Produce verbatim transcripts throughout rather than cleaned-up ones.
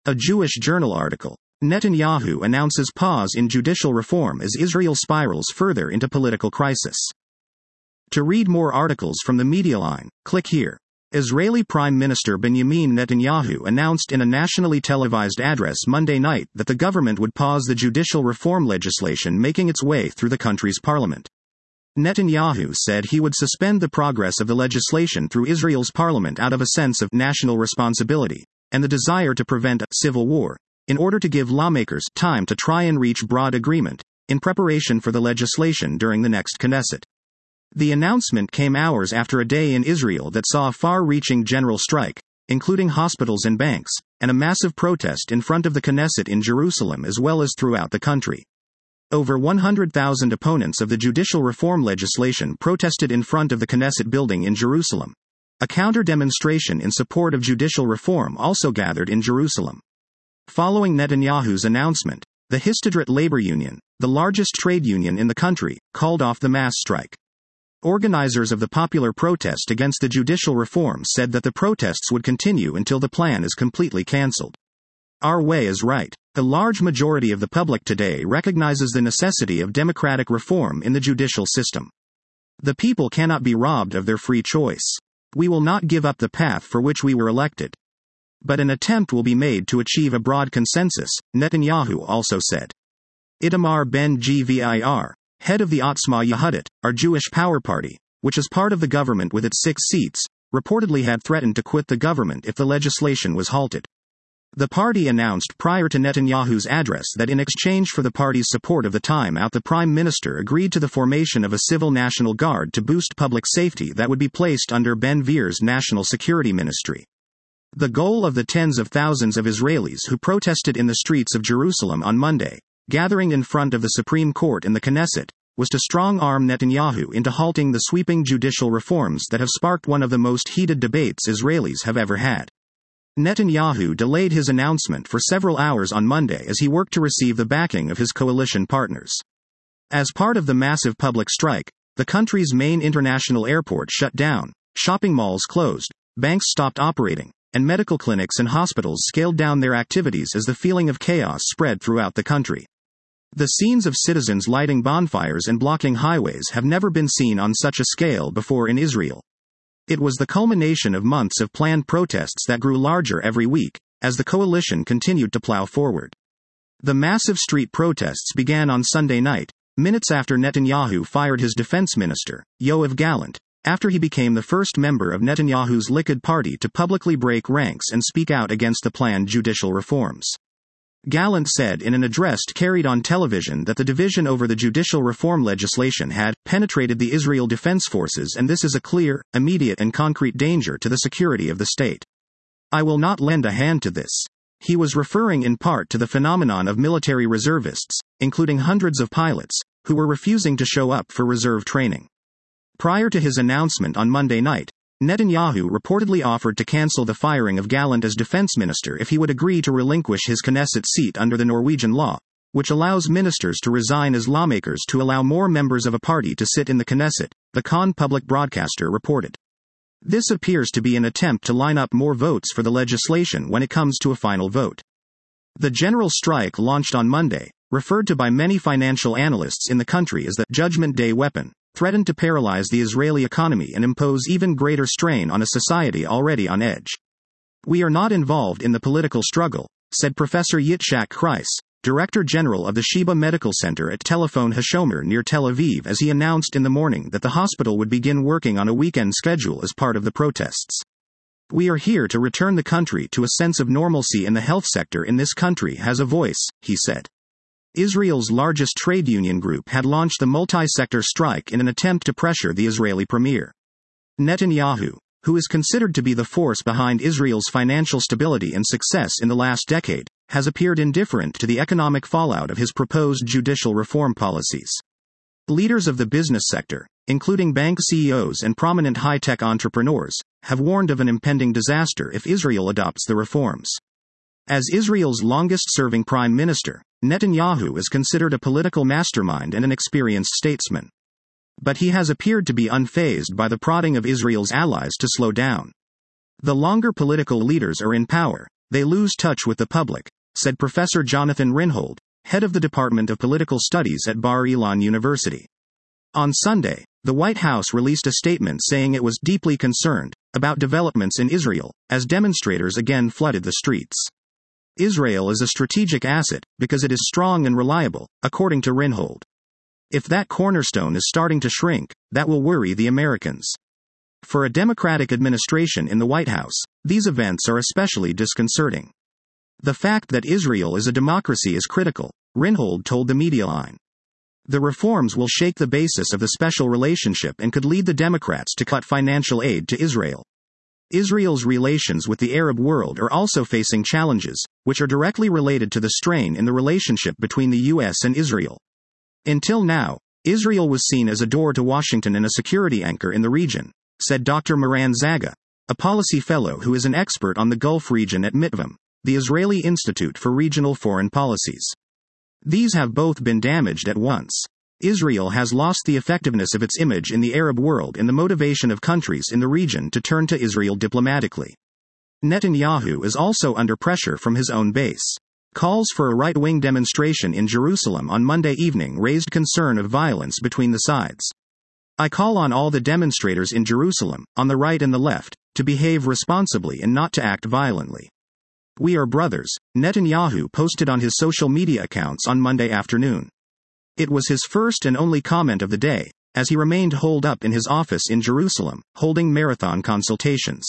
A Jewish Journal article. Netanyahu announces pause in judicial reform as Israel spirals further into political crisis. To read more articles from the Media Line, click here. Israeli Prime Minister Benjamin Netanyahu announced in a nationally televised address Monday night that the government would pause the judicial reform legislation making its way through the country's parliament. Netanyahu said he would suspend the progress of the legislation through Israel's parliament out of a sense of national responsibility and the desire to prevent a civil war, in order to give lawmakers time to try and reach broad agreement in preparation for the legislation during the next Knesset. The announcement came hours after a day in Israel that saw a far-reaching general strike, including hospitals and banks, and a massive protest in front of the Knesset in Jerusalem as well as throughout the country. Over one hundred thousand opponents of the judicial reform legislation protested in front of the Knesset building in Jerusalem. A counter-demonstration in support of judicial reform also gathered in Jerusalem. Following Netanyahu's announcement, the Histadrut labor union, the largest trade union in the country, called off the mass strike. Organizers of the popular protest against the judicial reform said that the protests would continue until the plan is completely cancelled. Our way is right. A large majority of the public today recognizes the necessity of democratic reform in the judicial system. The people cannot be robbed of their free choice. We will not give up the path for which we were elected. But an attempt will be made to achieve a broad consensus, Netanyahu also said. Itamar Ben-Gvir, head of the Otzma Yehudit, our Jewish Power Party, which is part of the government with its six seats, reportedly had threatened to quit the government if the legislation was halted. The party announced prior to Netanyahu's address that in exchange for the party's support of the time out, the prime minister agreed to the formation of a civil national guard to boost public safety that would be placed under Ben-Gvir's national security ministry. The goal of the tens of thousands of Israelis who protested in the streets of Jerusalem on Monday, gathering in front of the Supreme Court in the Knesset, was to strong-arm Netanyahu into halting the sweeping judicial reforms that have sparked one of the most heated debates Israelis have ever had. Netanyahu delayed his announcement for several hours on Monday as he worked to receive the backing of his coalition partners. As part of the massive public strike, the country's main international airport shut down, shopping malls closed, banks stopped operating, and medical clinics and hospitals scaled down their activities as the feeling of chaos spread throughout the country. The scenes of citizens lighting bonfires and blocking highways have never been seen on such a scale before in Israel. It was the culmination of months of planned protests that grew larger every week, as the coalition continued to plow forward. The massive street protests began on Sunday night, minutes after Netanyahu fired his defense minister, Yoav Gallant, after he became the first member of Netanyahu's Likud party to publicly break ranks and speak out against the planned judicial reforms. Gallant said in an address carried on television that the division over the judicial reform legislation had penetrated the Israel Defense Forces, and this is a clear, immediate and concrete danger to the security of the state. I will not lend a hand to this. He was referring in part to the phenomenon of military reservists, including hundreds of pilots, who were refusing to show up for reserve training. Prior to his announcement on Monday night, Netanyahu reportedly offered to cancel the firing of Gallant as defense minister if he would agree to relinquish his Knesset seat under the Norwegian law, which allows ministers to resign as lawmakers to allow more members of a party to sit in the Knesset, the Kan public broadcaster reported. This appears to be an attempt to line up more votes for the legislation when it comes to a final vote. The general strike launched on Monday, referred to by many financial analysts in the country as the Judgment Day weapon, threatened to paralyze the Israeli economy and impose even greater strain on a society already on edge. We are not involved in the political struggle, said Professor Yitzhak Kreis, Director General of the Sheba Medical Center at Telephone Hashomer near Tel Aviv, as he announced in the morning that the hospital would begin working on a weekend schedule as part of the protests. We are here to return the country to a sense of normalcy, and the health sector in this country has a voice, he said. Israel's largest trade union group had launched the multi-sector strike in an attempt to pressure the Israeli premier. Netanyahu, who is considered to be the force behind Israel's financial stability and success in the last decade, has appeared indifferent to the economic fallout of his proposed judicial reform policies. Leaders of the business sector, including bank C E Os and prominent high-tech entrepreneurs, have warned of an impending disaster if Israel adopts the reforms. As Israel's longest-serving prime minister, Netanyahu is considered a political mastermind and an experienced statesman. But he has appeared to be unfazed by the prodding of Israel's allies to slow down. The longer political leaders are in power, they lose touch with the public, said Professor Jonathan Rinhold, head of the Department of Political Studies at Bar-Ilan University. On Sunday, the White House released a statement saying it was deeply concerned about developments in Israel, as demonstrators again flooded the streets. Israel is a strategic asset because it is strong and reliable, according to Rinhold. If that cornerstone is starting to shrink, that will worry the Americans. For a Democratic administration in the White House, these events are especially disconcerting. The fact that Israel is a democracy is critical, Rinhold told the Medialine. The reforms will shake the basis of the special relationship and could lead the Democrats to cut financial aid to Israel. Israel's relations with the Arab world are also facing challenges, which are directly related to the strain in the relationship between the U S and Israel. Until now, Israel was seen as a door to Washington and a security anchor in the region, said Doctor Moran Zaga, a policy fellow who is an expert on the Gulf region at Mitvam, the Israeli Institute for Regional Foreign Policies. These have both been damaged at once. Israel has lost the effectiveness of its image in the Arab world and the motivation of countries in the region to turn to Israel diplomatically. Netanyahu is also under pressure from his own base. Calls for a right-wing demonstration in Jerusalem on Monday evening raised concern of violence between the sides. I call on all the demonstrators in Jerusalem, on the right and the left, to behave responsibly and not to act violently. We are brothers, Netanyahu posted on his social media accounts on Monday afternoon. It was his first and only comment of the day, as he remained holed up in his office in Jerusalem, holding marathon consultations.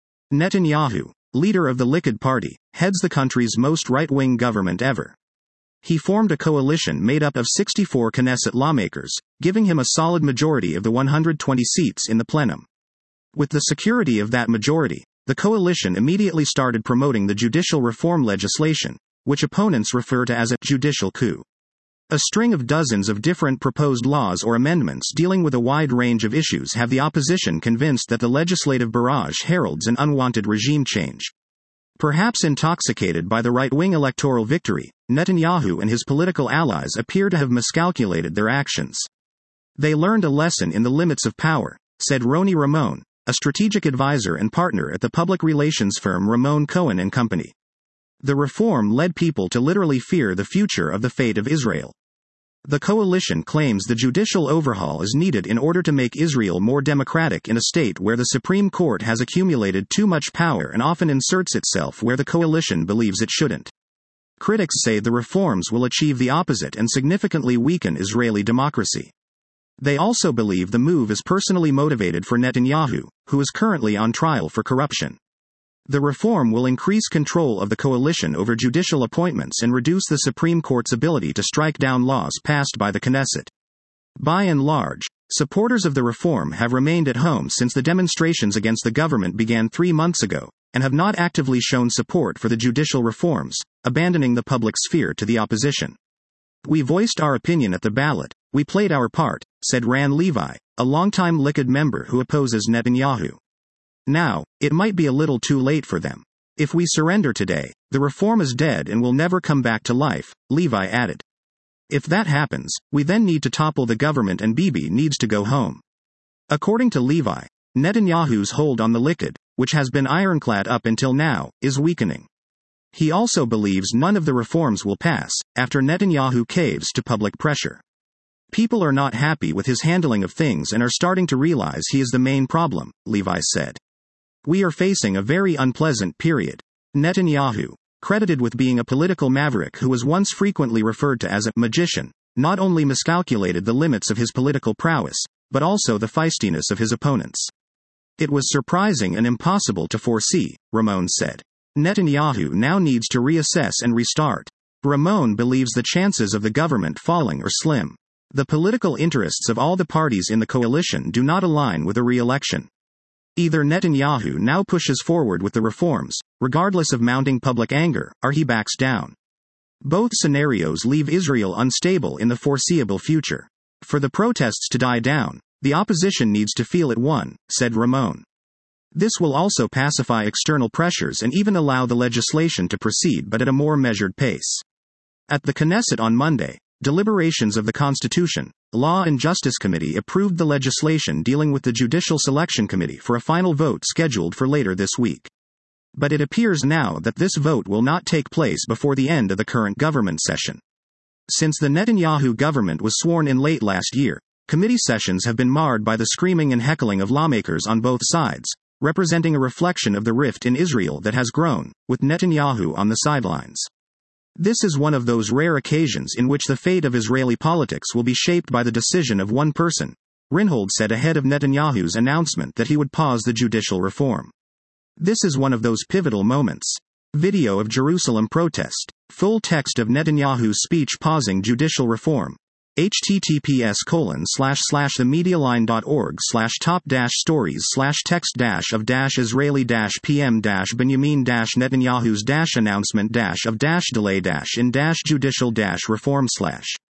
Netanyahu, leader of the Likud party, heads the country's most right-wing government ever. He formed a coalition made up of sixty-four Knesset lawmakers, giving him a solid majority of the one hundred twenty seats in the plenum. With the security of that majority, the coalition immediately started promoting the judicial reform legislation, which opponents refer to as a judicial coup. A string of dozens of different proposed laws or amendments dealing with a wide range of issues have the opposition convinced that the legislative barrage heralds an unwanted regime change. Perhaps intoxicated by the right-wing electoral victory, Netanyahu and his political allies appear to have miscalculated their actions. They learned a lesson in the limits of power, said Roni Ramon, a strategic advisor and partner at the public relations firm Ramon Cohen and Company. The reform led people to literally fear the future of the fate of Israel. The coalition claims the judicial overhaul is needed in order to make Israel more democratic in a state where the Supreme Court has accumulated too much power and often inserts itself where the coalition believes it shouldn't. Critics say the reforms will achieve the opposite and significantly weaken Israeli democracy. They also believe the move is personally motivated for Netanyahu, who is currently on trial for corruption. The reform will increase control of the coalition over judicial appointments and reduce the Supreme Court's ability to strike down laws passed by the Knesset. By and large, supporters of the reform have remained at home since the demonstrations against the government began three months ago, and have not actively shown support for the judicial reforms, abandoning the public sphere to the opposition. We voiced our opinion at the ballot, we played our part, said Ran Levi, a longtime Likud member who opposes Netanyahu. Now, it might be a little too late for them. If we surrender today, the reform is dead and will never come back to life, Levi added. If that happens, we then need to topple the government and Bibi needs to go home. According to Levi, Netanyahu's hold on the Likud, which has been ironclad up until now, is weakening. He also believes none of the reforms will pass, after Netanyahu caves to public pressure. People are not happy with his handling of things and are starting to realize he is the main problem, Levi said. We are facing a very unpleasant period. Netanyahu, credited with being a political maverick who was once frequently referred to as a magician, not only miscalculated the limits of his political prowess, but also the feistiness of his opponents. It was surprising and impossible to foresee, Ramon said. Netanyahu now needs to reassess and restart. Ramon believes the chances of the government falling are slim. The political interests of all the parties in the coalition do not align with a re-election. Either Netanyahu now pushes forward with the reforms, regardless of mounting public anger, or he backs down. Both scenarios leave Israel unstable in the foreseeable future. For the protests to die down, the opposition needs to feel it won, said Ramon. This will also pacify external pressures and even allow the legislation to proceed but at a more measured pace. At the Knesset on Monday, deliberations of the Constitution, Law and Justice Committee approved the legislation dealing with the Judicial Selection Committee for a final vote scheduled for later this week. But it appears now that this vote will not take place before the end of the current government session. Since the Netanyahu government was sworn in late last year, committee sessions have been marred by the screaming and heckling of lawmakers on both sides, representing a reflection of the rift in Israel that has grown, with Netanyahu on the sidelines. This is one of those rare occasions in which the fate of Israeli politics will be shaped by the decision of one person, Rinhold said ahead of Netanyahu's announcement that he would pause the judicial reform. This is one of those pivotal moments. Video of Jerusalem protest. Full text of Netanyahu's speech pausing judicial reform. https colon slash slash themedialine.org slash top dash stories slash text dash of dash Israeli dash PM dash Benjamin dash Netanyahu's dash announcement dash of dash delay dash in dash judicial dash reform slash